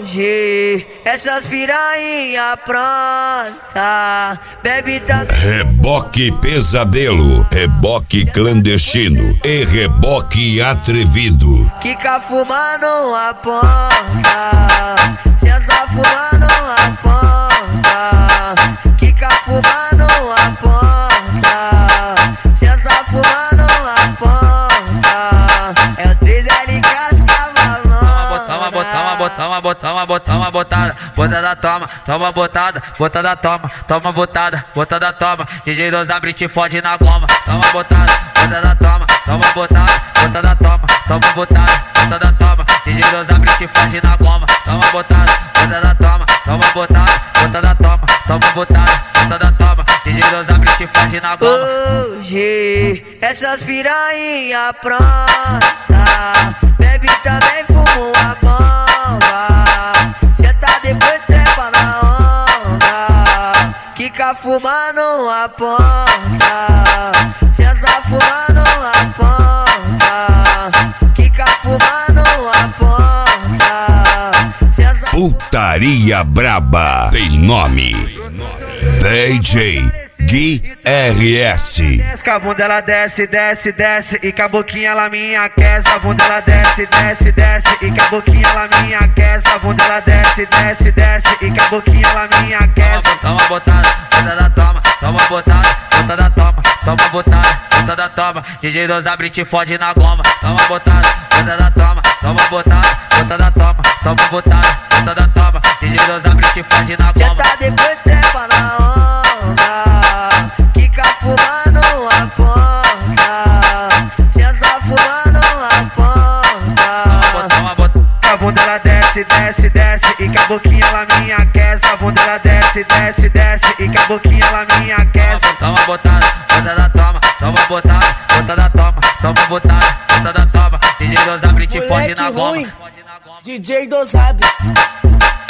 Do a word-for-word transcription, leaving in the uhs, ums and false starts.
Hoje essas piranha pronta, bebe também. Reboque pesadelo, reboque clandestino e reboque atrevido. Quica fumando a ponta, senta fumando a ponta. Quica fumando a ponta, senta fumando a ponta. É o três L cascavalona. Toma, botama, botama, botama, botama, botada, botada, toma, toma, botada, botada, toma, toma, botada, botada, toma. D J Dos abre te fode na goma, toma, botada, botada, toma, toma, botada, botada, toma, toma, botada, botada, toma. D J Dos abre te fode na goma, toma, botada, botada, toma, toma, botada, botada, toma, toma, botada, botada, toma. D J Dos abre te fode na goma. Hoje essas piranha pronta, bebe também, fumo a bomba. Cê tá depois trepa na onda, quica fumando a ponta. Cê tá fumando a ponta, quica fumando a ponta. Cê tá... Putaria braba tem nome. D J Gui R S. Desce, a bunda ela desce, desce, desce e com a boquinha ela me aquece. A bunda ela desce, desce, desce e com a boquinha ela me aquece. A bunda ela desce, desce, desce e com a boquinha ela me aquece. Toma botada, botada, toma, toma botada, botada, toma, toma botada, botada, toma. D J Dos abre te fode na goma, toma botada, botada, toma, toma botada, botada, toma, toma botada, botada, toma. D J Dos abre te fode na Cê goma. tá depois trepa na onda, quica fumando a ponta. Cê tá fumando a ponta. A bunda ela desce, desce, desce e com a boquinha ela me aquece. A bunda ela desce, desce, desce e com a boquinha ela me aquece. Toma botada, botada, toma, toma botada, botada, toma, toma botada, botada, toma. D J Dos abre te fode na goma. D J Dos abre.